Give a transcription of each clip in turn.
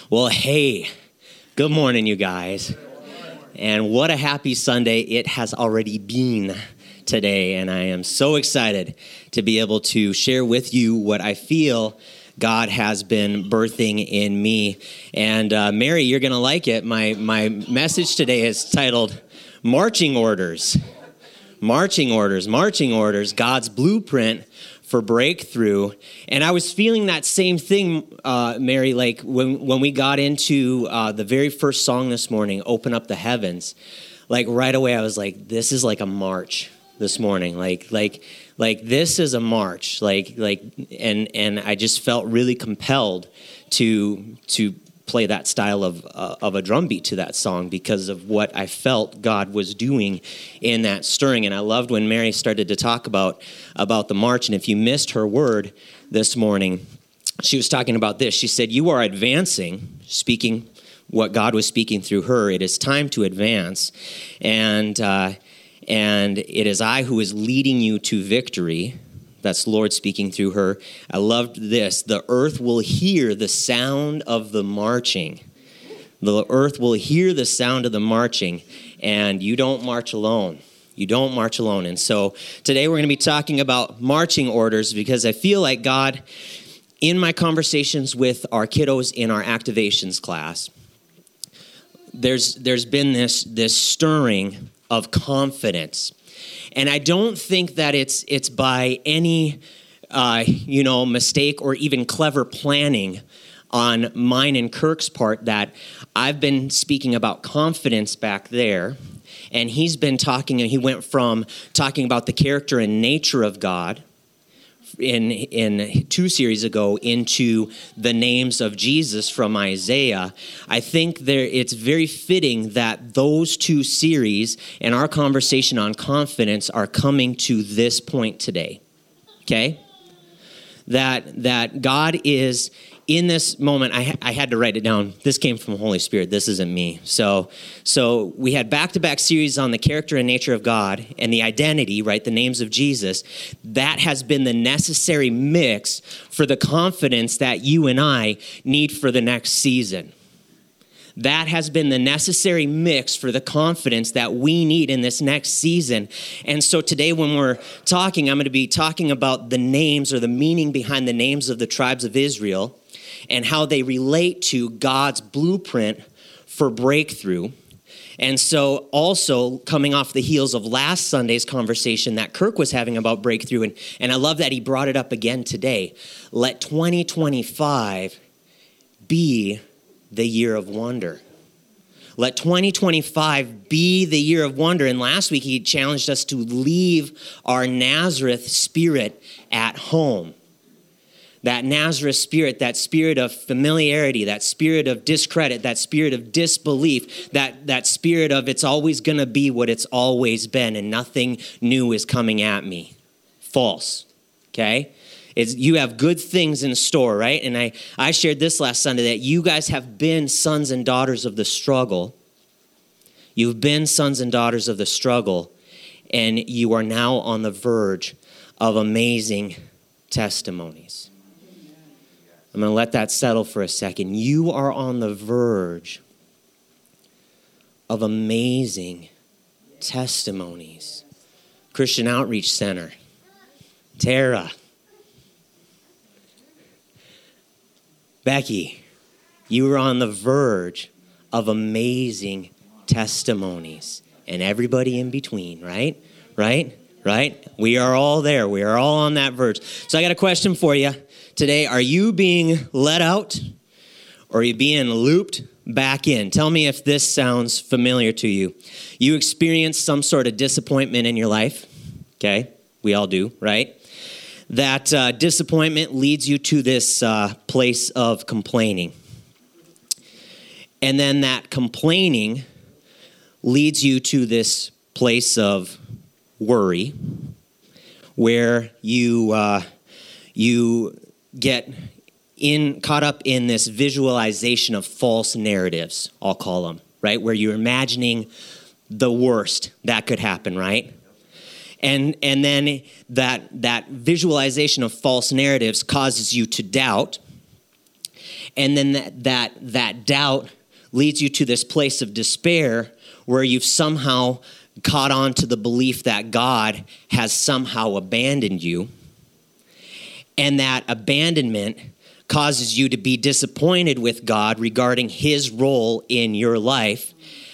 Well, hey, good morning, you guys. And what a happy Sunday it has already been today. And I am so excited to be able to share with you what I feel God has been birthing in me. And Mary, you're going to like it. My message today is titled Marching Orders. Marching Orders, Marching Orders, God's Blueprint for Breakthrough. And I was feeling that same thing, Mary, like when we got into the very first song this morning, Open Up the Heavens, like right away I was like, this is like a march this morning. Like this is a march. And I just felt really compelled to play that style of a drum beat to that song because of what I felt God was doing in that stirring. And I loved when Mary started to talk about the march. And if you missed her word this morning, she was talking about this. She said, you are advancing, speaking what God was speaking through her. It is time to advance. And it is I who is leading you to victory. That's the Lord speaking through her. I loved this. The earth will hear the sound of the marching. The earth will hear the sound of the marching, and you don't march alone. You don't march alone. And so today we're going to be talking about marching orders because I feel like God, in my conversations with our kiddos in our activations class, there's been this stirring of confidence. And I don't think that it's by any, mistake or even clever planning on mine and Kirk's part that I've been speaking about confidence back there. And he's been talking, and he went from talking about the character and nature of God in 2 series ago into the names of Jesus from Isaiah. I think it's very fitting that those 2 series and our conversation on confidence are coming to this point today. Okay? That God is in this moment. I had to write it down. This came from the Holy Spirit. This isn't me. So we had back-to-back series on the character and nature of God and the identity, right? The names of Jesus. That has been the necessary mix for the confidence that you and I need for the next season. That has been the necessary mix for the confidence that we need in this next season. And so today when we're talking, I'm going to be talking about the names or the meaning behind the names of the tribes of Israel and how they relate to God's blueprint for breakthrough. And so also coming off the heels of last Sunday's conversation that Kirk was having about breakthrough, and I love that he brought it up again today. Let 2025 be the year of wonder. Let 2025 be the year of wonder. And last week he challenged us to leave our Nazareth spirit at home. That Nazareth spirit, that spirit of familiarity, that spirit of discredit, that spirit of disbelief, that spirit of it's always going to be what it's always been and nothing new is coming at me. False. Okay? You have good things in store, right? And I shared this last Sunday that you guys have been sons and daughters of the struggle. You've been sons and daughters of the struggle, and you are now on the verge of amazing testimonies. I'm going to let that settle for a second. You are on the verge of amazing testimonies. Christian Outreach Center, Tara, Becky, you are on the verge of amazing testimonies. And everybody in between, right? Right? We are all there. We are all on that verge. So I got a question for you today. Are you being let out or are you being looped back in? Tell me if this sounds familiar to you. You experienced some sort of disappointment in your life. Okay? We all do, right? That disappointment leads you to this place of complaining. And then that complaining leads you to this place of worry where you get caught up in this visualization of false narratives, I'll call them, right? Where you're imagining the worst that could happen, right? And then that visualization of false narratives causes you to doubt. And then that doubt leads you to this place of despair where you've somehow caught on to the belief that God has somehow abandoned you. And that abandonment causes you to be disappointed with God regarding his role in your life.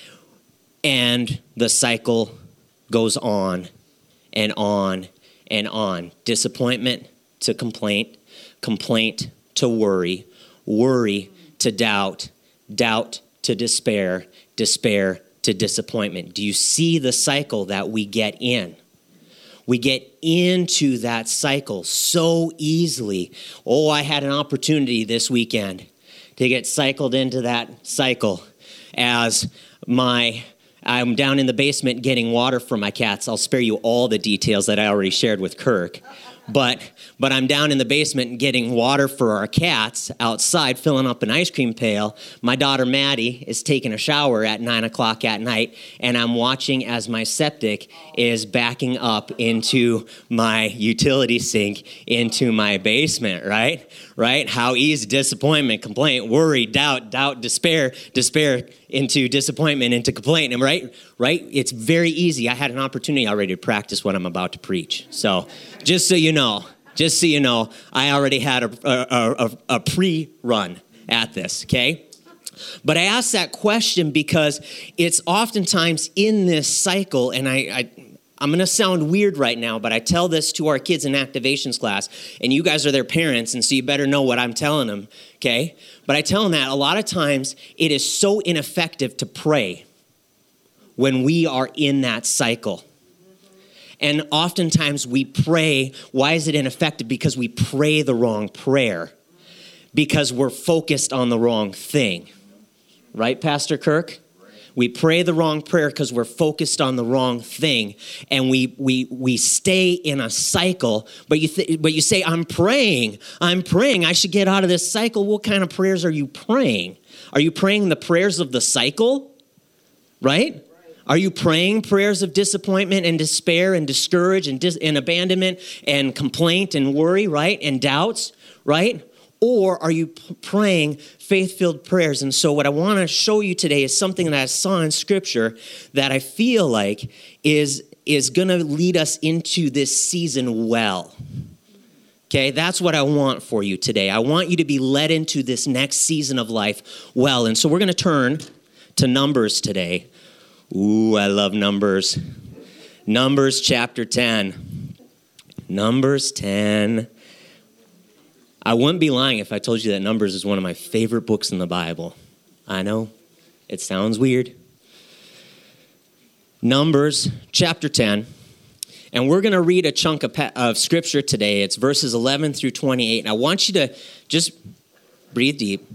And the cycle goes on and on and on. Disappointment to complaint, complaint to worry, worry to doubt, doubt to despair, despair to disappointment. Do you see the cycle that we get in? We get into that cycle so easily. Oh, I had an opportunity this weekend to get cycled into that cycle as I'm down in the basement getting water for my cats. I'll spare you all the details that I already shared with Kirk. But I'm down in the basement getting water for our cats outside, filling up an ice cream pail. My daughter Maddie is taking a shower at 9 o'clock at night, and I'm watching as my septic is backing up into my utility sink into my basement, right? Right? How easy, disappointment, complaint, worry, doubt, despair into disappointment, into complaint, and right? It's very easy. I had an opportunity already to practice what I'm about to preach. So just so you know, I already had a pre-run at this, okay? But I ask that question because it's oftentimes in this cycle, and I'm going to sound weird right now, but I tell this to our kids in activations class, and you guys are their parents, and so you better know what I'm telling them, okay? But I tell them that a lot of times it is so ineffective to pray when we are in that cycle. And oftentimes we pray. Why is it ineffective? Because we pray the wrong prayer. Because we're focused on the wrong thing. Right, Pastor Kirk? We pray the wrong prayer because we're focused on the wrong thing. And we stay in a cycle. But you say, I'm praying. I should get out of this cycle. What kind of prayers are you praying? Are you praying the prayers of the cycle? Right? Are you praying prayers of disappointment and despair and discourage and abandonment and complaint and worry, right? And doubts, right? Or are you praying faith-filled prayers? And so what I want to show you today is something that I saw in Scripture that I feel like is going to lead us into this season well. Okay, that's what I want for you today. I want you to be led into this next season of life well. And so we're going to turn to Numbers today. Ooh, I love Numbers. Numbers chapter 10. Numbers 10. I wouldn't be lying if I told you that Numbers is one of my favorite books in the Bible. I know, it sounds weird. Numbers chapter 10. And we're going to read a chunk of Scripture today. It's verses 11 through 28. And I want you to just breathe deep.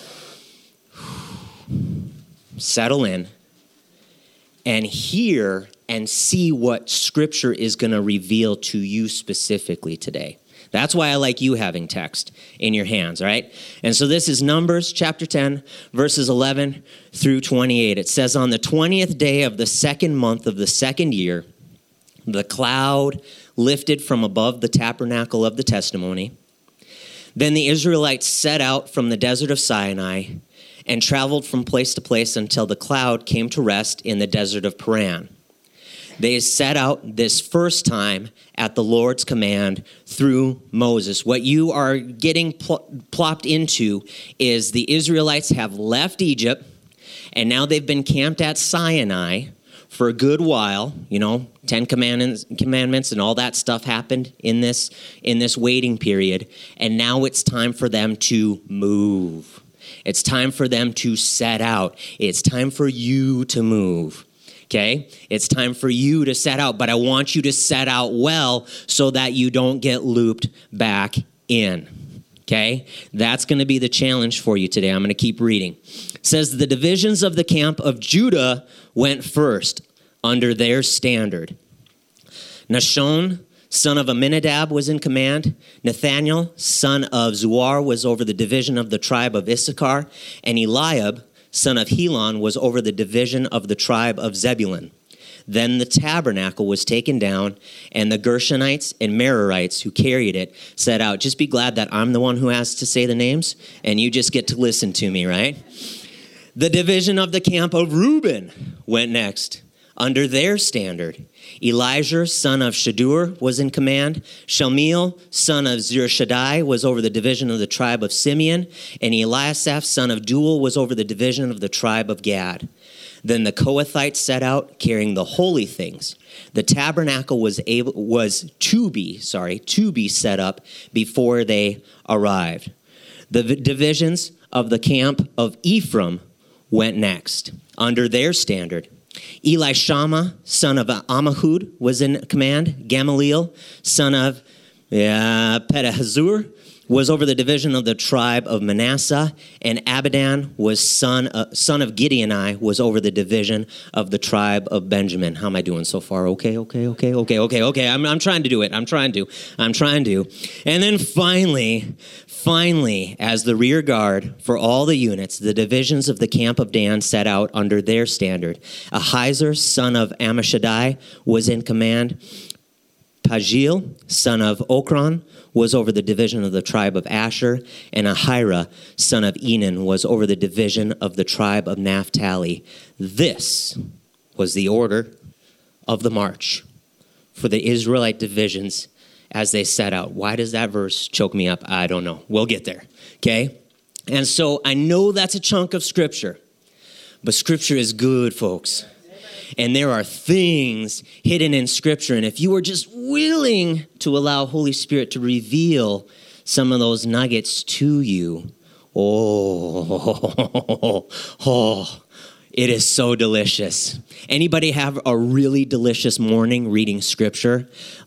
Settle in. And hear and see what Scripture is going to reveal to you specifically today. That's why I like you having text in your hands, right? And so this is Numbers chapter 10, verses 11 through 28. It says, on the 20th day of the second month of the second year, the cloud lifted from above the tabernacle of the testimony. Then the Israelites set out from the desert of Sinai and traveled from place to place until the cloud came to rest in the desert of Paran. They set out this first time at the Lord's command through Moses. What you are getting plopped into is the Israelites have left Egypt, and now they've been camped at Sinai for a good while. You know, 10 commandments and all that stuff happened in this waiting period, and now it's time for them to move. It's time for them to set out. It's time for you to move, okay? It's time for you to set out, but I want you to set out well so that you don't get looped back in, okay? That's going to be the challenge for you today. I'm going to keep reading. It says, the divisions of the camp of Judah went first under their standard. Nahshon, son of Amminadab, was in command. Nathaniel, son of Zuar, was over the division of the tribe of Issachar. And Eliab, son of Helon, was over the division of the tribe of Zebulun. Then the tabernacle was taken down, and the Gershonites and Merarites who carried it set out. Just be glad that I'm the one who has to say the names, and you just get to listen to me, right? The division of the camp of Reuben went next, under their standard. Elijah, son of Shadur, was in command. Shalmiel, son of Zurishaddai, was over the division of the tribe of Simeon. And Eliasaph, son of Duel, was over the division of the tribe of Gad. Then the Kohathites set out, carrying the holy things. The tabernacle was to be set up before they arrived. The divisions of the camp of Ephraim went next, under their standard. Elishama, son of Ammihud, was in command. Gamaliel, son of Pedahzur, was over the division of the tribe of Manasseh. And Abidan, was son of Gideoni, was over the division of the tribe of Benjamin. How am I doing so far? Okay. I'm trying to do it. I'm trying to. And then finally, as the rear guard for all the units, the divisions of the camp of Dan set out under their standard. Ahiezer, son of Ammishaddai, was in command. Pagiel, son of Okran, was over the division of the tribe of Asher, and Ahira, son of Enan, was over the division of the tribe of Naphtali. This was the order of the march for the Israelite divisions as they set out. Why does that verse choke me up? I don't know. We'll get there, okay? And so I know that's a chunk of Scripture, but Scripture is good, folks. And there are things hidden in Scripture. And if you are just willing to allow Holy Spirit to reveal some of those nuggets to you, it is so delicious. Anybody have a really delicious morning reading Scripture?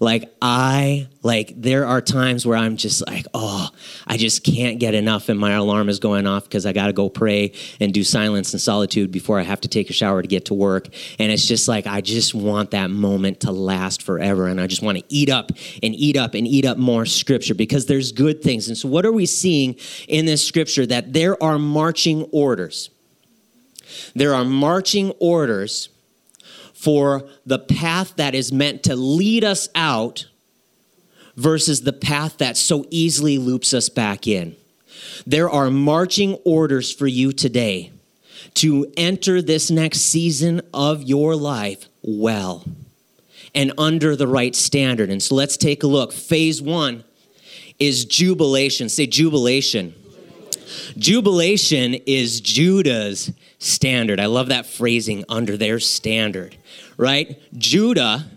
There are times where I'm just like, I just can't get enough, and my alarm is going off because I got to go pray and do silence and solitude before I have to take a shower to get to work. And it's just like, I just want that moment to last forever, and I just want to eat up more Scripture because there's good things. And so what are we seeing in this Scripture? That there are marching orders. There are marching orders for the path that is meant to lead us out versus the path that so easily loops us back in. There are marching orders for you today to enter this next season of your life well and under the right standard. And so let's take a look. Phase 1 is jubilation. Say jubilation. Jubilation is Judah's standard. I love that phrasing, under their standard, right? Judah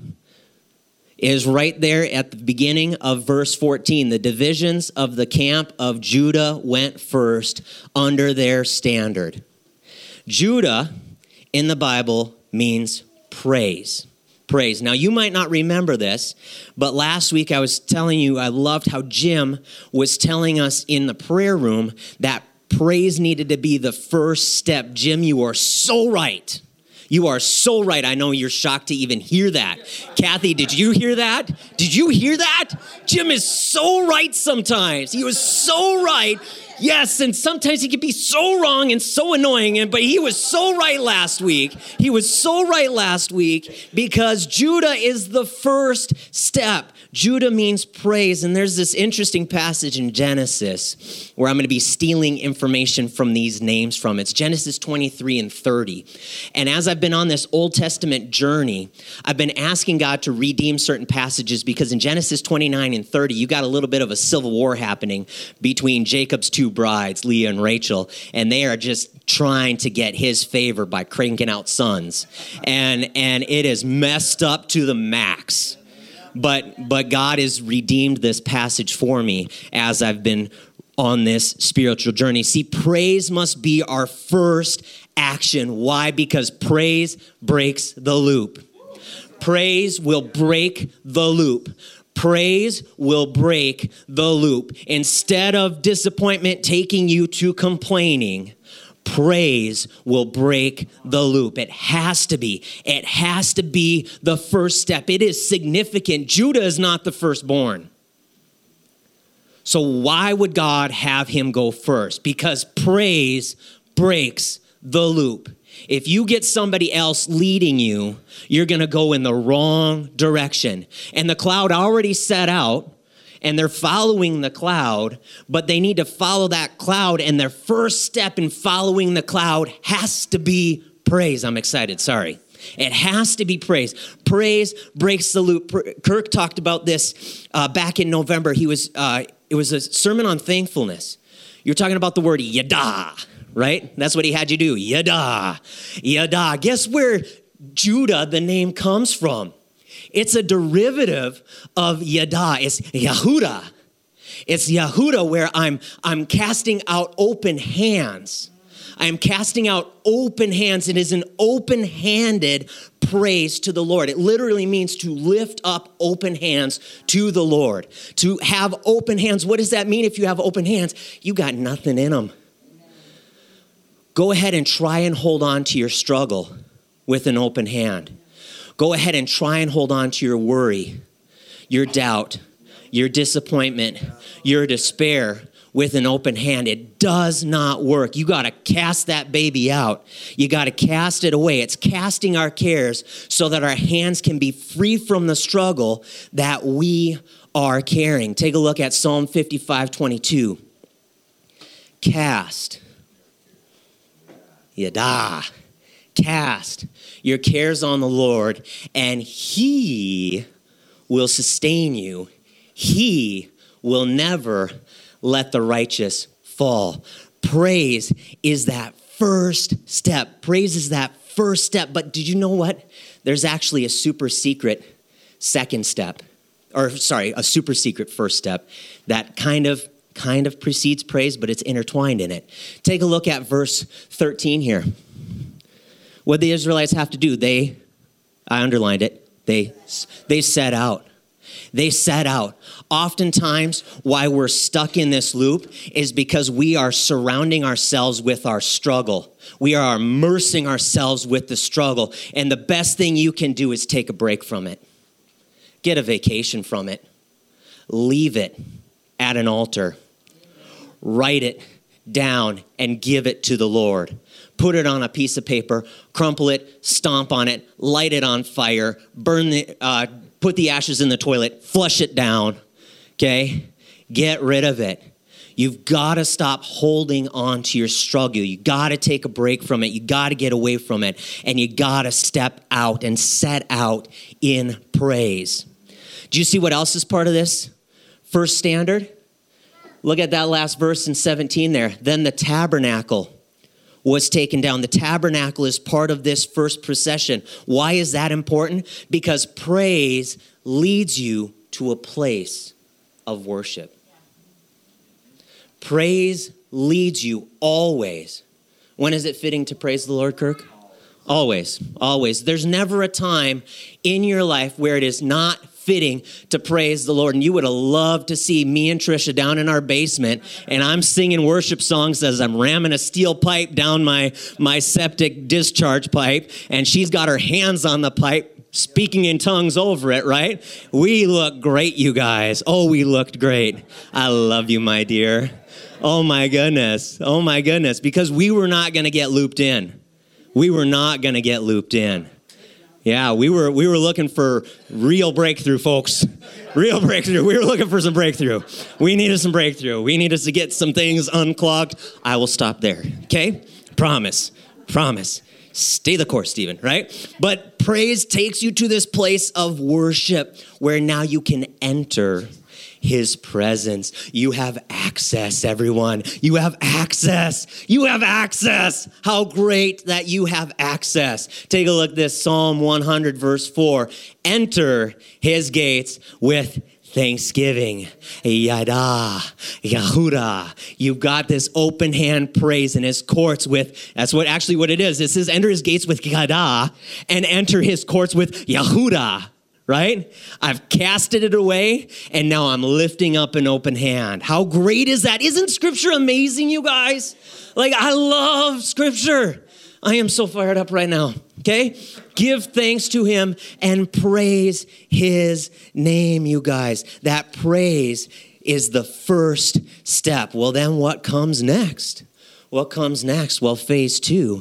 is right there at the beginning of verse 14. The divisions of the camp of Judah went first under their standard. Judah in the Bible means praise. Praise. Now, you might not remember this, but last week I was telling you I loved how Jim was telling us in the prayer room that praise needed to be the first step. Jim, you are so right. You are so right. I know you're shocked to even hear that. Kathy, did you hear that? Did you hear that? Jim is so right sometimes. He was so right. Yes, and sometimes he can be so wrong and so annoying, but he was so right last week. He was so right last week because Judah is the first step. Judah means praise, and there's this interesting passage in Genesis where I'm going to be stealing information from these names from. It's Genesis 23 and 30. And as I've been on this Old Testament journey, I've been asking God to redeem certain passages because in Genesis 29 and 30, you got a little bit of a civil war happening between Jacob's two brides, Leah and Rachel, and they are just trying to get his favor by cranking out sons. And it is messed up to the max. But God has redeemed this passage for me as I've been on this spiritual journey. See, praise must be our first action. Why? Because praise breaks the loop. Praise will break the loop. Praise will break the loop. Instead of disappointment taking you to complaining, praise will break the loop. It has to be. It has to be the first step. It is significant. Judah is not the firstborn. So why would God have him go first? Because praise breaks the loop. If you get somebody else leading you, you're going to go in the wrong direction. And the cloud already set out, and they're following the cloud, but they need to follow that cloud, and their first step in following the cloud has to be praise. I'm excited, sorry. It has to be praise. Praise breaks the loop. Kirk talked about this back in November. It was a sermon on thankfulness. You're talking about the word yada, right? That's what he had you do, yada, yada. Guess where Judah, the name, comes from? It's a derivative of yada. It's Yahuda. It's Yahuda, where I'm casting out open hands. I am casting out open hands. It is an open-handed praise to the Lord. It literally means to lift up open hands to the Lord. To have open hands. What does that mean if you have open hands? You got nothing in them. Go ahead and try and hold on to your struggle with an open hand. Go ahead and try and hold on to your worry, your doubt, your disappointment, your despair with an open hand. It does not work. You got to cast that baby out. You got to cast it away. It's casting our cares so that our hands can be free from the struggle that we are carrying. Take a look at Psalm 55:22. Cast. Yada. Cast your cares on the Lord, and He will sustain you. He will never let the righteous fall. Praise is that first step. Praise is that first step. But did you know what? There's actually a super secret second step. A super secret first step that kind of precedes praise, but it's intertwined in it. Take a look at verse 13 here. What the Israelites have to do, I underlined it, they set out. They set out. Oftentimes, why we're stuck in this loop is because we are surrounding ourselves with our struggle. We are immersing ourselves with the struggle. And the best thing you can do is take a break from it. Get a vacation from it. Leave it at an altar. Write it down and give it to the Lord. Put it on a piece of paper, crumple it, stomp on it, light it on fire, put the ashes in the toilet, flush it down, okay? Get rid of it. You've got to stop holding on to your struggle. You got to take a break from it. You got to get away from it. And you got to step out and set out in praise. Do you see what else is part of this first standard? Look at that last verse in 17 there. Then the tabernacle was taken down. The tabernacle is part of this first procession. Why is that important? Because praise leads you to a place of worship. Praise leads you always. When is it fitting to praise the Lord, Kirk? Always, always. There's never a time in your life where it is not fitting to praise the Lord. And you would have loved to see me and Trisha down in our basement, and I'm singing worship songs as I'm ramming a steel pipe down my septic discharge pipe, and she's got her hands on the pipe, speaking in tongues over it, right? We look great, you guys. Oh, we looked great. I love you, my dear. Oh, my goodness. Oh, my goodness. Because we were not going to get looped in. We were not going to get looped in. Yeah, we were looking for real breakthrough, folks. Real breakthrough. We were looking for some breakthrough. We needed some breakthrough. We needed to get some things unclogged. I will stop there, okay? Promise. Stay the course, Stephen, right? But praise takes you to this place of worship where now you can enter His presence. You have access, everyone. You have access. You have access. How great that you have access. Take a look at this, Psalm 100, verse 4. Enter His gates with thanksgiving. Yada, Yahuda. You've got this open hand praise in His courts with, that's what it is. It says enter His gates with Yada and enter His courts with Yahuda. Right? I've casted it away, and now I'm lifting up an open hand. How great is that? Isn't Scripture amazing, you guys? Like, I love Scripture. I am so fired up right now, okay? Give thanks to Him and praise His name, you guys. That praise is the first step. Well, then what comes next? What comes next? Well, phase 2.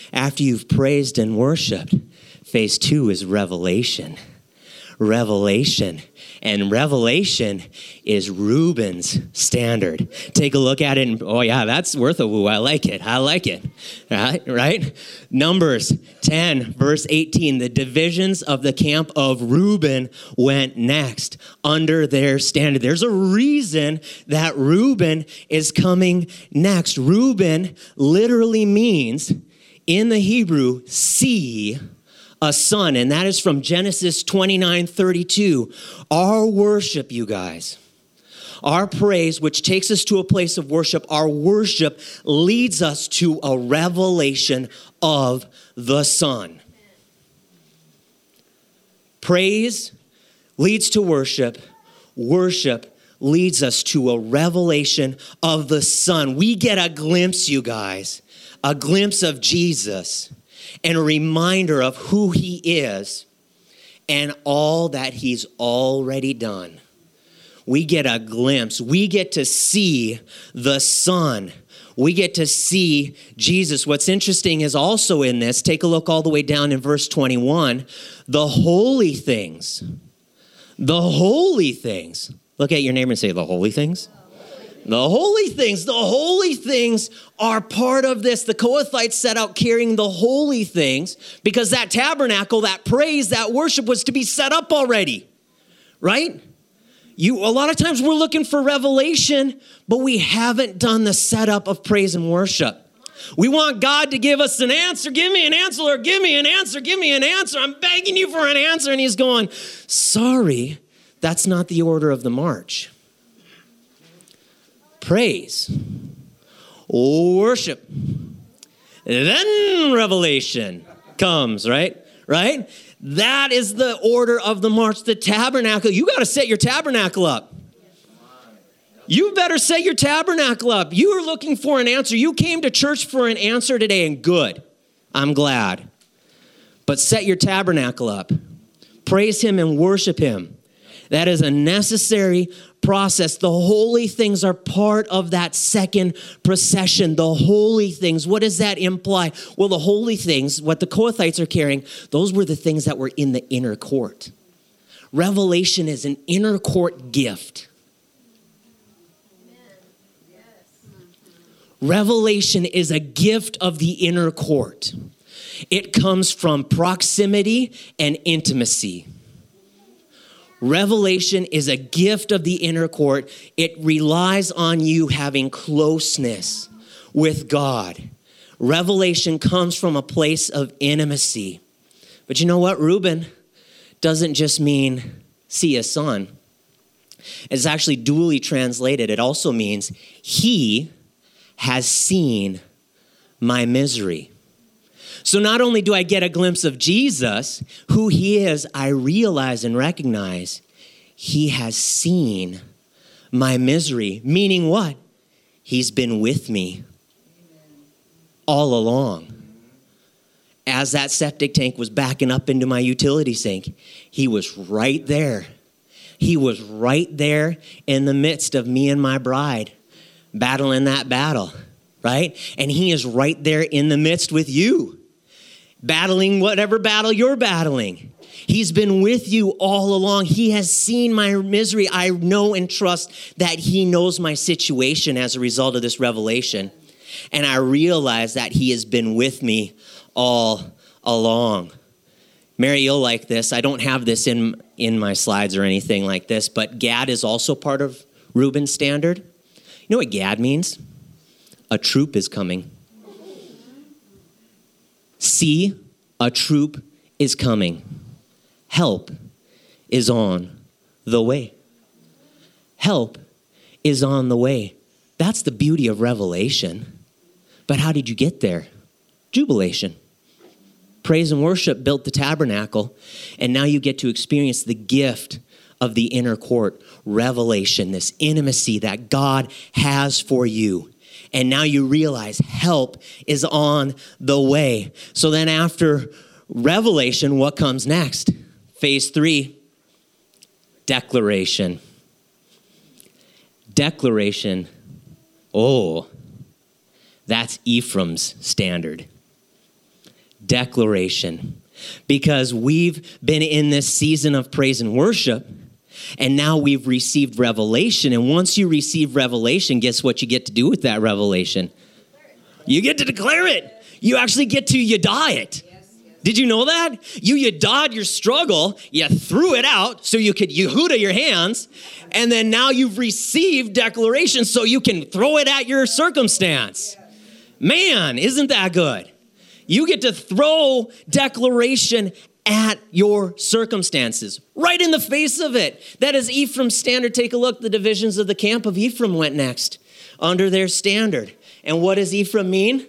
after you've praised and worshiped, phase 2 is revelation. Revelation. And revelation is Reuben's standard. Take a look at it and, oh yeah, that's worth a woo. I like it. Right? Numbers 10, verse 18. The divisions of the camp of Reuben went next under their standard. There's a reason that Reuben is coming next. Reuben literally means, in the Hebrew, see a son, and that is from Genesis 29:32. Our worship, you guys, our praise, which takes us to a place of worship, our worship leads us to a revelation of the Son. Praise leads to worship. Worship leads us to a revelation of the Son. We get a glimpse, you guys, a glimpse of Jesus, and a reminder of who he is and all that he's already done. We get a glimpse. We get to see the Son. We get to see Jesus. What's interesting is also in this, take a look all the way down in verse 21, the holy things. The holy things. Look at your neighbor and say, the holy things. The holy things are part of this. The Kohathites set out carrying the holy things because that tabernacle, that praise, that worship was to be set up already, right? A lot of times we're looking for revelation, but we haven't done the setup of praise and worship. We want God to give us an answer. Give me an answer, Lord. Give me an answer. Give me an answer. I'm begging you for an answer. And he's going, sorry, that's not the order of the march. Praise, worship, then revelation comes, right? That is the order of the march. The tabernacle, you got to set your tabernacle up. You better set your tabernacle up. You are looking for an answer. You came to church for an answer today, and good. I'm glad. But set your tabernacle up. Praise him and worship him. That is a necessary process. The holy things are part of that second procession. The holy things, what does that imply? Well, the holy things, what the Kohathites are carrying, those were the things that were in the inner court. Revelation is an inner court gift. Revelation is a gift of the inner court. It comes from proximity and intimacy. Revelation is a gift of the inner court. It relies on you having closeness with God. Revelation comes from a place of intimacy. But you know what? Reuben doesn't just mean see a son. It's actually dually translated. It also means he has seen my misery. So not only do I get a glimpse of Jesus, who he is, I realize and recognize he has seen my misery. Meaning what? He's been with me all along. As that septic tank was backing up into my utility sink, he was right there. He was right there in the midst of me and my bride battling that battle, right? And he is right there in the midst with you, battling whatever battle you're battling. He's been with you all along. He has seen my misery. I know and trust that he knows my situation as a result of this revelation. And I realize that he has been with me all along. Mary, you'll like this. I don't have this in my slides or anything like this, but Gad is also part of Reuben's standard. You know what Gad means? A troop is coming. See, a troop is coming. Help is on the way. Help is on the way. That's the beauty of revelation. But how did you get there? Jubilation. Praise and worship built the tabernacle, and now you get to experience the gift of the inner court, revelation, this intimacy that God has for you. And now you realize help is on the way. So then after revelation, what comes next? Phase 3, declaration. Declaration. Oh, that's Ephraim's standard. declaration. Because we've been in this season of praise and worship, and now we've received revelation. And once you receive revelation, guess what you get to do with that revelation? You get to declare it. You actually get to yada it. Did you know that? You yada'd your struggle, you threw it out so you could Yehuda your hands, and then now you've received declaration so you can throw it at your circumstance. Man, isn't that good? You get to throw declaration at your circumstances, right in the face of it. That is Ephraim's standard. Take a look. The divisions of the camp of Ephraim went next under their standard. And what does Ephraim mean?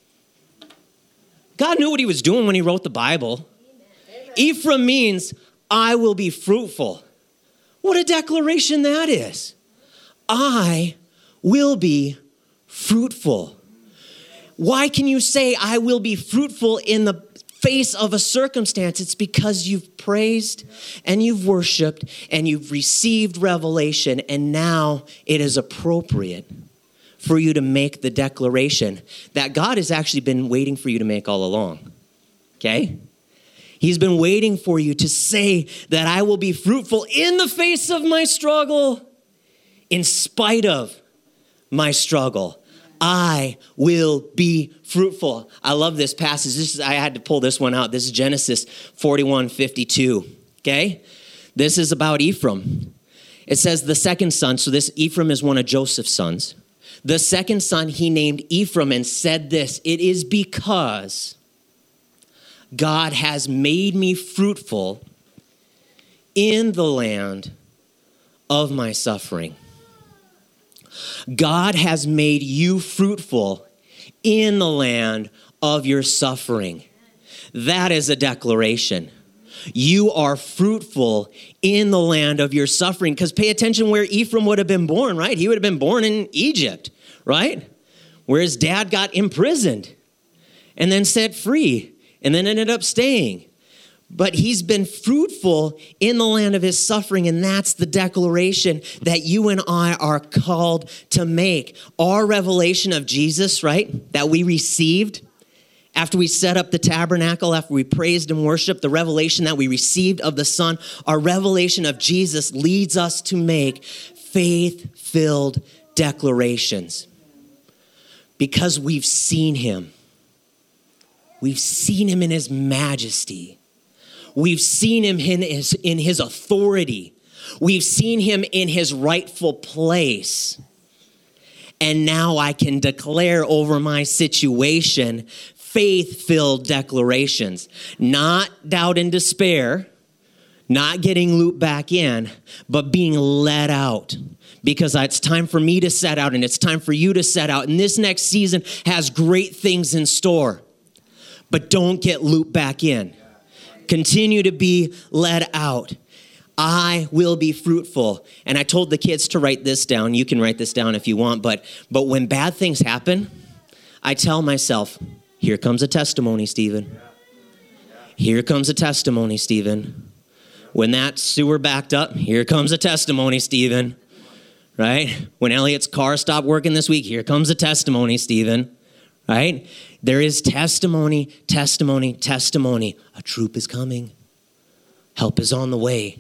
God knew what he was doing when he wrote the Bible. Amen. Ephraim means, I will be fruitful. What a declaration that is. I will be fruitful. Why can you say, I will be fruitful in the face of a circumstance? It's because you've praised and you've worshiped and you've received revelation, and now it is appropriate for you to make the declaration that God has actually been waiting for you to make all along, okay? He's been waiting for you to say that I will be fruitful in the face of my struggle, in spite of my struggle. I will be fruitful. I love this passage. I had to pull this one out. This is Genesis 41:52, okay? This is about Ephraim. It says the second son, so this Ephraim is one of Joseph's sons. The second son he named Ephraim and said this, it is because God has made me fruitful in the land of my suffering. God has made you fruitful in the land of your suffering. That is a declaration. You are fruitful in the land of your suffering. Because pay attention where Ephraim would have been born, right? He would have been born in Egypt, right? Where his dad got imprisoned and then set free and then ended up staying. But he's been fruitful in the land of his suffering, and that's the declaration that you and I are called to make. Our revelation of Jesus, right, that we received after we set up the tabernacle, after we praised and worshiped, the revelation that we received of the Son, our revelation of Jesus leads us to make faith-filled declarations. Because we've seen him. We've seen him in his majesty. We've seen him in his authority. We've seen him in his rightful place. And now I can declare over my situation faith-filled declarations. Not doubt and despair, not getting looped back in, but being led out. Because it's time for me to set out and it's time for you to set out. And this next season has great things in store. But don't get looped back in. Continue to be led out. I will be fruitful. And I told the kids to write this down. You can write this down if you want. But when bad things happen, I tell myself, here comes a testimony, Stephen. Here comes a testimony, Stephen. When that sewer backed up, here comes a testimony, Stephen. Right? When Elliot's car stopped working this week, here comes a testimony, Stephen. Right? There is testimony, testimony, testimony. A troop is coming. Help is on the way.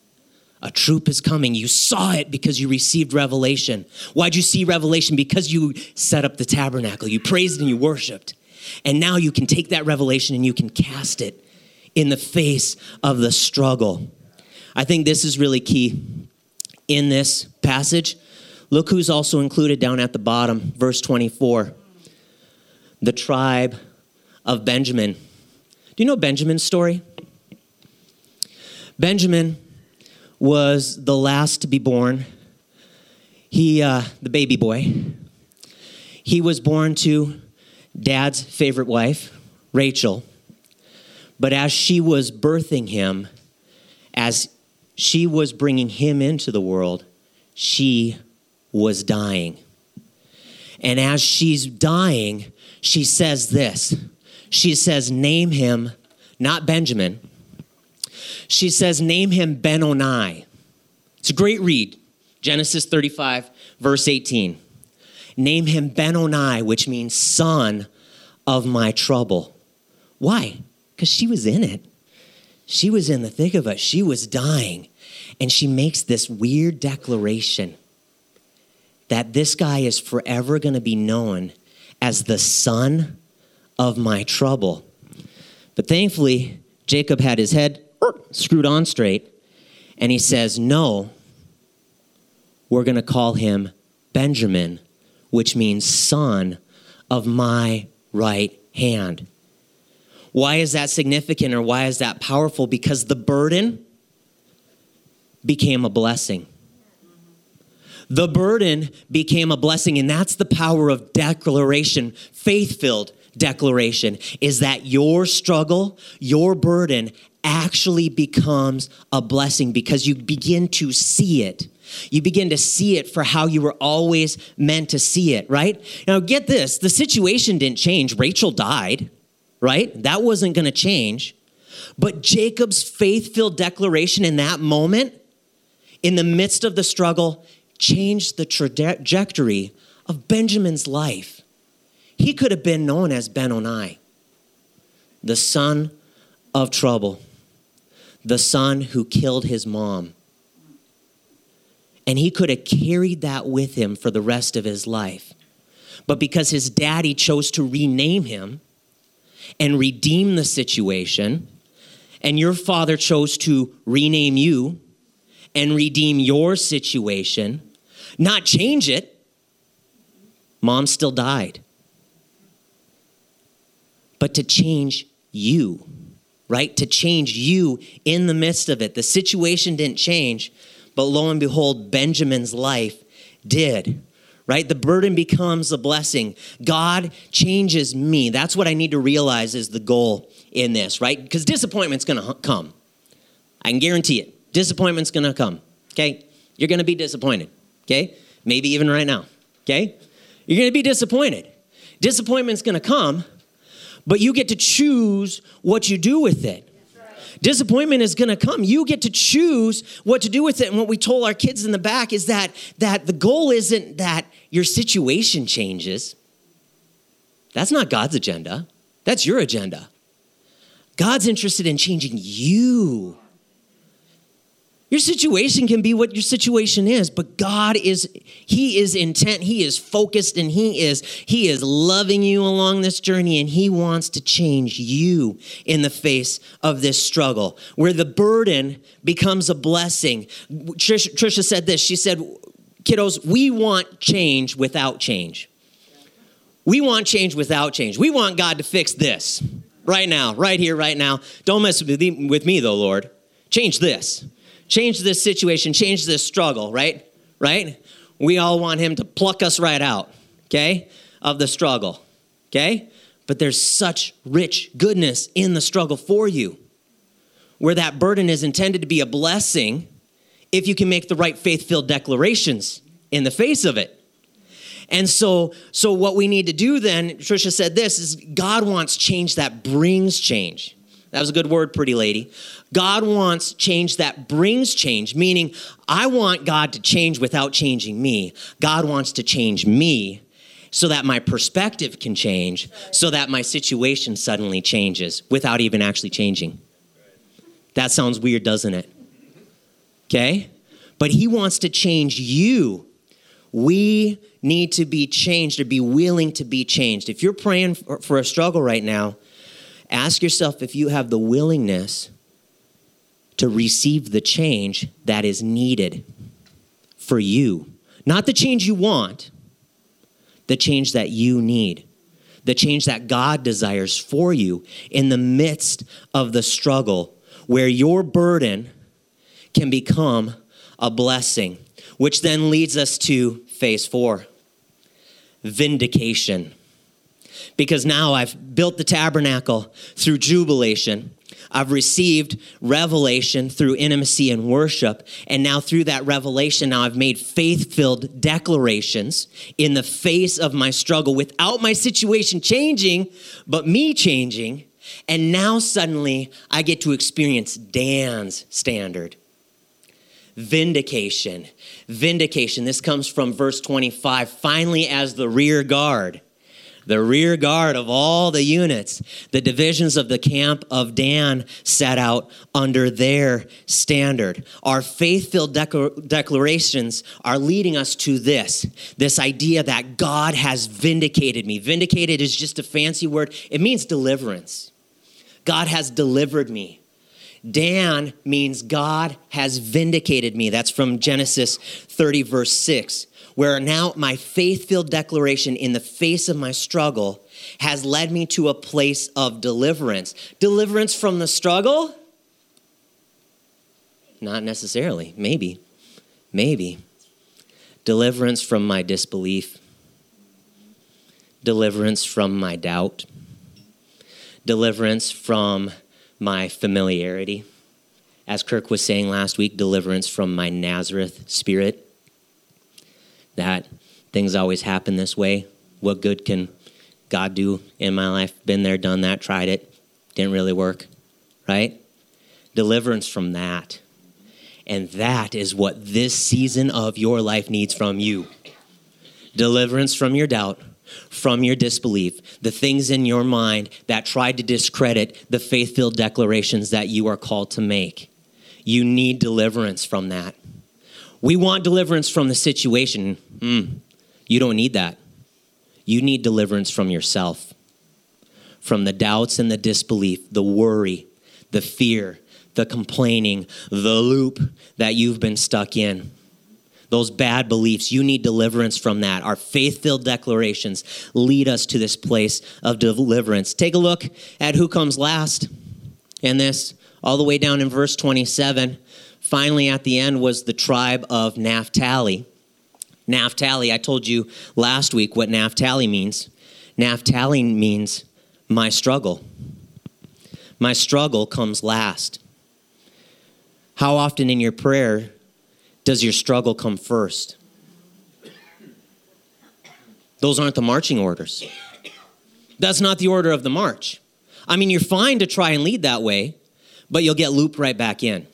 A troop is coming. You saw it because you received revelation. Why'd you see revelation? Because you set up the tabernacle. You praised and you worshiped. And now you can take that revelation and you can cast it in the face of the struggle. I think this is really key in this passage. Look who's also included down at the bottom, verse 24. The tribe of Benjamin. Do you know Benjamin's story? Benjamin was the last to be born. The baby boy. He was born to Dad's favorite wife, Rachel. But as she was birthing him, as she was bringing him into the world, she was dying. And as she's dying, she says this. She says, name him, not Benjamin. She says, name him Ben-Oni. It's a great read. Genesis 35, verse 18. Name him Ben-Oni, which means son of my trouble. Why? Because she was in it. She was in the thick of it. She was dying. And she makes this weird declaration that this guy is forever going to be known as the son of my trouble. But thankfully, Jacob had his head screwed on straight, and he says, no, we're going to call him Benjamin, which means son of my right hand. Why is that significant, or why is that powerful? Because the burden became a blessing. The burden became a blessing, and that's the power of declaration, faith-filled declaration, is that your struggle, your burden actually becomes a blessing because you begin to see it. You begin to see it for how you were always meant to see it, right? Now get this, the situation didn't change. Rachel died, right? That wasn't going to change. But Jacob's faith-filled declaration in that moment, in the midst of the struggle, changed the trajectory of Benjamin's life. He could have been known as Ben-Oni, the son of trouble, the son who killed his mom. And he could have carried that with him for the rest of his life. But because his daddy chose to rename him and redeem the situation, and your father chose to rename you and redeem your situation, not change it, mom still died. But to change you, right? To change you in the midst of it. The situation didn't change, but lo and behold, Benjamin's life did, right? The burden becomes a blessing. God changes me. That's what I need to realize is the goal in this, right? Because disappointment's going to come. I can guarantee it. Disappointment's going to come, okay? You're going to be disappointed, okay? Maybe even right now, okay? You're going to be disappointed. Disappointment's going to come, but you get to choose what you do with it. Disappointment is going to come. You get to choose what to do with it. And what we told our kids in the back is that the goal isn't that your situation changes. That's not God's agenda. That's your agenda. God's interested in changing you. Your situation can be what your situation is, but God He is intent, He is focused, and He is loving you along this journey, and He wants to change you in the face of this struggle, where the burden becomes a blessing. Trisha said this, she said, kiddos, we want change without change. We want change without change. We want God to fix this right now, right here, right now. Don't mess with me though, Lord. Change this. Change this situation, change this struggle, right? Right? We all want him to pluck us right out, okay, of the struggle, okay? But there's such rich goodness in the struggle for you, where that burden is intended to be a blessing if you can make the right faith-filled declarations in the face of it. And so what we need to do then, Trisha said this, is God wants change that brings change. That was a good word, pretty lady. God wants change that brings change, meaning I want God to change without changing me. God wants to change me so that my perspective can change, so that my situation suddenly changes without even actually changing. That sounds weird, doesn't it? Okay? But he wants to change you. We need to be changed or be willing to be changed. If you're praying for a struggle right now, ask yourself if you have the willingness to receive the change that is needed for you. Not the change you want, the change that you need. The change that God desires for you in the midst of the struggle, where your burden can become a blessing, which then leads us to phase 4, vindication. Because now I've built the tabernacle through jubilation. I've received revelation through intimacy and worship. And now through that revelation, now I've made faith-filled declarations in the face of my struggle without my situation changing, but me changing. And now suddenly I get to experience Dan's standard. Vindication. Vindication. This comes from verse 25. Finally, as the rear guard, The rear guard of all the units, the divisions of the camp of Dan set out under their standard. Our faith-filled declarations are leading us to this idea that God has vindicated me. Vindicated is just a fancy word. It means deliverance. God has delivered me. Dan means God has vindicated me. That's from Genesis 30, verse 6. Where now my faith-filled declaration in the face of my struggle has led me to a place of deliverance. Deliverance from the struggle? Not necessarily. Maybe. Deliverance from my disbelief. Deliverance from my doubt. Deliverance from my familiarity. As Kirk was saying last week, deliverance from my Nazareth spirit. That things always happen this way. What good can God do in my life? Been there, done that, tried it. Didn't really work, right? Deliverance from that. And that is what this season of your life needs from you. Deliverance from your doubt, from your disbelief, the things in your mind that tried to discredit the faith-filled declarations that you are called to make. You need deliverance from that. We want deliverance from the situation. You don't need that. You need deliverance from yourself, from the doubts and the disbelief, the worry, the fear, the complaining, the loop that you've been stuck in. Those bad beliefs, you need deliverance from that. Our faith-filled declarations lead us to this place of deliverance. Take a look at who comes last in this, all the way down in verse 27. Finally, at the end was the tribe of Naphtali. Naphtali, I told you last week what Naphtali means. Naphtali means my struggle. My struggle comes last. How often in your prayer does your struggle come first? Those aren't the marching orders. That's not the order of the march. I mean, you're fine to try and lead that way, but you'll get looped right back in.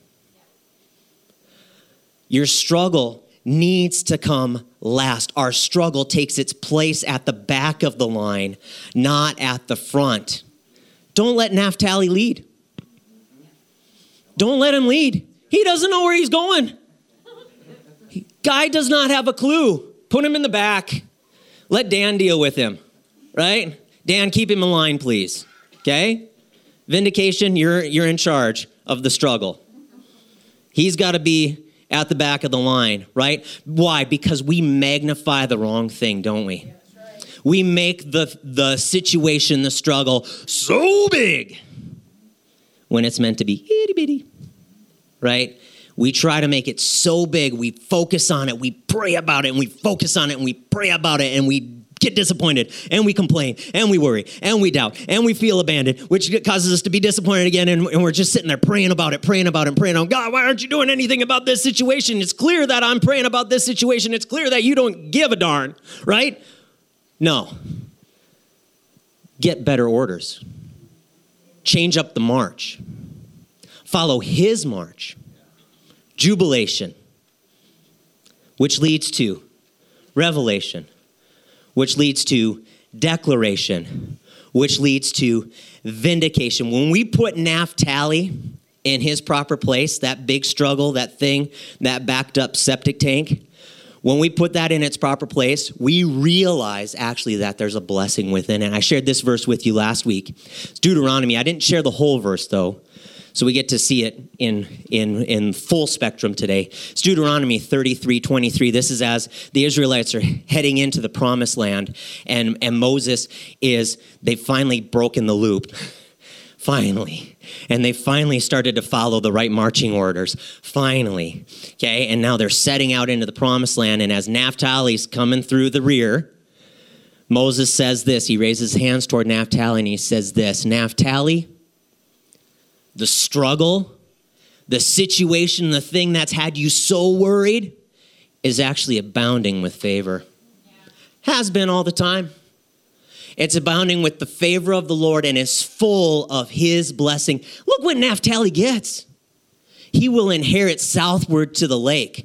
Your struggle needs to come last. Our struggle takes its place at the back of the line, not at the front. Don't let Naphtali lead. Don't let him lead. He doesn't know where he's going. Guy does not have a clue. Put him in the back. Let Dan deal with him, right? Dan, keep him in line, please. Okay? Vindication, you're in charge of the struggle. He's got to be at the back of the line, right? Why? Because we magnify the wrong thing, don't we? We make the situation, the struggle, so big when it's meant to be itty bitty, right? We try to make it so big. We focus on it. We pray about it, and we focus on it, and we pray about it, and we get disappointed, and we complain, and we worry, and we doubt, and we feel abandoned, which causes us to be disappointed again, and we're just sitting there praying about it, praying on, God, why aren't you doing anything about this situation? It's clear that I'm praying about this situation. It's clear that you don't give a darn, right? No. Get better orders. Change up the march. Follow his march. Jubilation, which leads to revelation, which leads to declaration, which leads to vindication. When we put Naphtali in his proper place, that big struggle, that thing, that backed up septic tank, when we put that in its proper place, we realize actually that there's a blessing within it. I shared this verse with you last week. It's Deuteronomy. I didn't share the whole verse though, so we get to see it in full spectrum today. It's Deuteronomy 33:23. This is as the Israelites are heading into the promised land, and Moses they've finally broken the loop. Finally. And they finally started to follow the right marching orders. Finally. Okay, and now they're setting out into the promised land, and as Naphtali's coming through the rear, Moses says this. He raises his hands toward Naphtali, and he says this, Naphtali, the struggle, the situation, the thing that's had you so worried is actually abounding with favor. Has been all the time. It's abounding with the favor of the Lord and is full of his blessing. Look what Naphtali gets. He will inherit southward to the lake,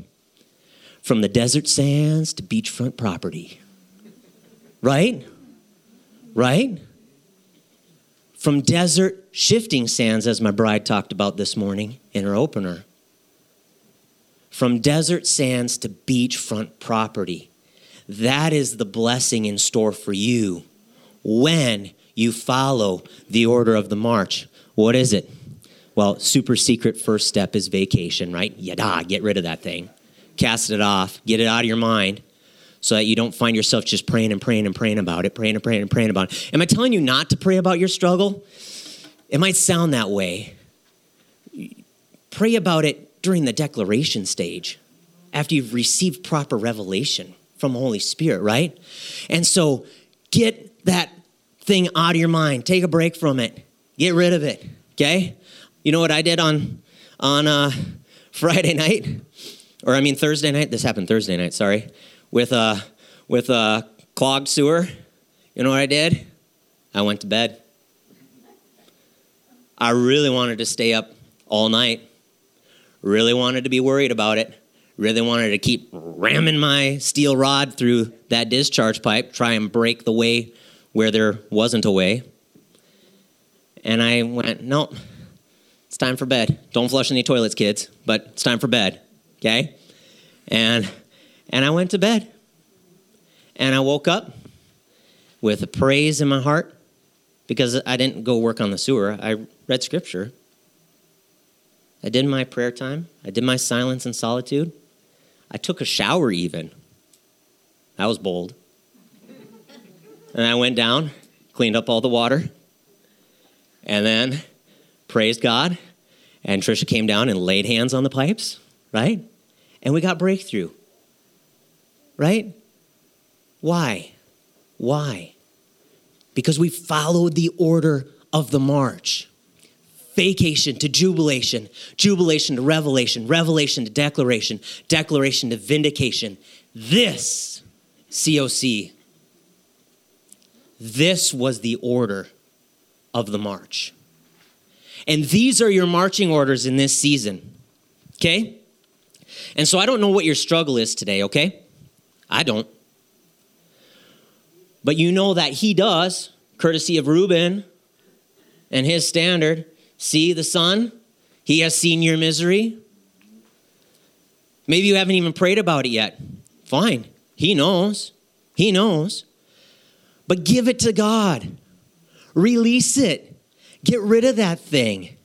from the desert sands to beachfront property. Right? right? From desert shifting sands, as my bride talked about this morning in her opener. From desert sands to beachfront property. That is the blessing in store for you when you follow the order of the march. What is it? Well, super secret first step is vacation, right? Yada, get rid of that thing. Cast it off. Get it out of your mind so that you don't find yourself just praying and praying and praying about it, praying and praying and praying about it. Am I telling you not to pray about your struggle? It might sound that way. Pray about it during the declaration stage after you've received proper revelation from the Holy Spirit, right? And so get that thing out of your mind. Take a break from it. Get rid of it, okay? You know what I did on Friday night? Or I mean Thursday night? This happened Thursday night, sorry. With a clogged sewer. You know what I did? I went to bed. I really wanted to stay up all night. Really wanted to be worried about it. Really wanted to keep ramming my steel rod through that discharge pipe, try and break the way where there wasn't a way. And I went, nope, it's time for bed. Don't flush any toilets, kids, but it's time for bed, okay? And I went to bed. And I woke up with a praise in my heart because I didn't go work on the sewer. I read Scripture. I did my prayer time. I did my silence and solitude. I took a shower even. That was bold. And I went down, cleaned up all the water, and then praised God. And Trisha came down and laid hands on the pipes, right? And we got breakthrough, right? Why? Why? Because we followed the order of the march. Vacation to jubilation, jubilation to revelation, revelation to declaration, declaration to vindication. This, COC, this was the order of the march. And these are your marching orders in this season, okay? And so I don't know what your struggle is today, okay? I don't. But you know that he does, courtesy of Reuben and his standard. See the son? He has seen your misery. Maybe you haven't even prayed about it yet. Fine. He knows. He knows. But give it to God. Release it. Get rid of that thing.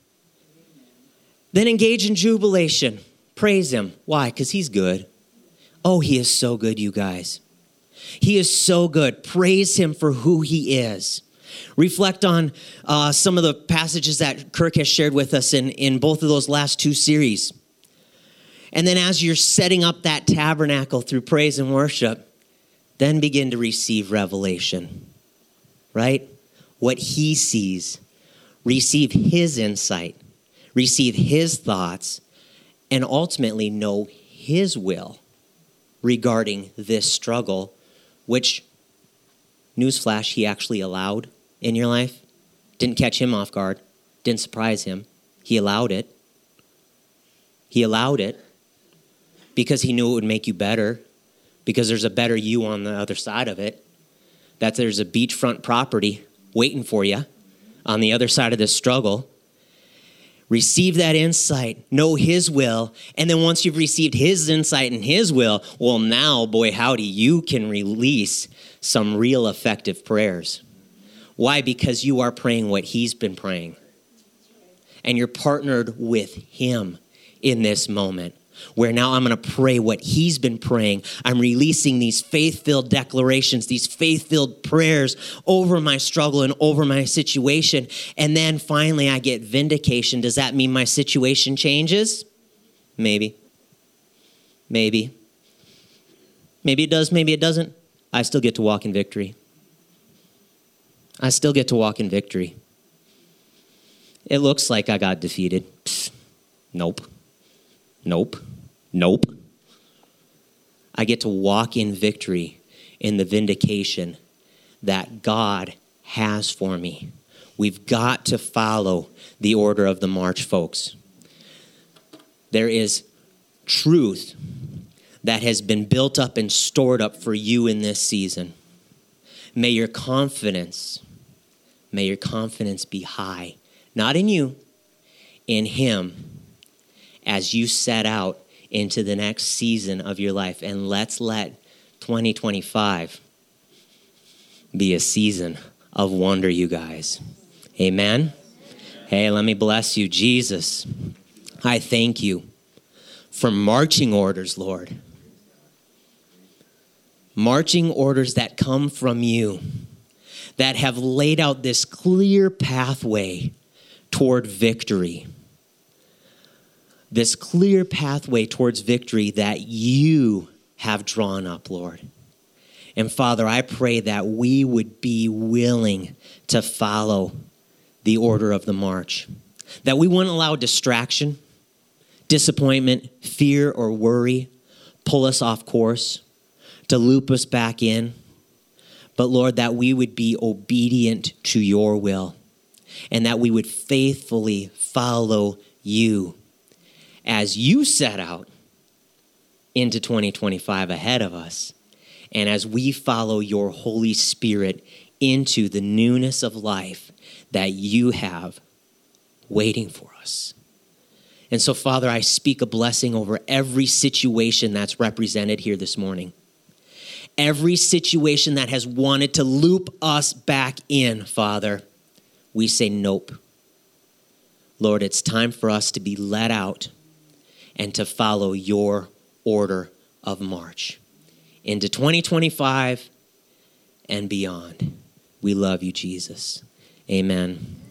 Then engage in jubilation. Praise him. Why? Because he's good. Oh, he is so good, you guys. He is so good. Praise him for who he is. Reflect on some of the passages that Kirk has shared with us in both of those last two series. And then as you're setting up that tabernacle through praise and worship, then begin to receive revelation, right? What he sees. Receive his insight. Receive his thoughts. And ultimately know his will regarding this struggle, which, newsflash, he actually allowed in your life. Didn't catch him off guard. Didn't surprise him. He allowed it. He allowed it because he knew it would make you better, because there's a better you on the other side of it, that there's a beachfront property waiting for you on the other side of this struggle. Receive that insight, know his will, and then once you've received his insight and his will, well, now, boy, howdy, you can release some real effective prayers. Why? Because you are praying what he's been praying. And you're partnered with him in this moment, where now I'm going to pray what he's been praying. I'm releasing these faith-filled declarations, these faith-filled prayers over my struggle and over my situation. And then finally I get vindication. Does that mean my situation changes? Maybe. Maybe. Maybe it does, maybe it doesn't. I still get to walk in victory. I still get to walk in victory. It looks like I got defeated. Psst. Nope. Nope. Nope. I get to walk in victory in the vindication that God has for me. We've got to follow the order of the march, folks. There is truth that has been built up and stored up for you in this season. May your confidence be high, not in you, in him, as you set out into the next season of your life. And let's let 2025 be a season of wonder, you guys. Amen? Hey, let me bless you. Jesus, I thank you for marching orders, Lord. Marching orders that come from you, that have laid out this clear pathway toward victory. This clear pathway towards victory that you have drawn up, Lord. And Father, I pray that we would be willing to follow the order of the march, that we wouldn't allow distraction, disappointment, fear, or worry pull us off course, to loop us back in. But Lord, that we would be obedient to your will and that we would faithfully follow you as you set out into 2025 ahead of us. And as we follow your Holy Spirit into the newness of life that you have waiting for us. And so, Father, I speak a blessing over every situation that's represented here this morning. Every situation that has wanted to loop us back in, Father, we say nope. Lord, it's time for us to be let out and to follow your order of march into 2025 and beyond. We love you, Jesus. Amen.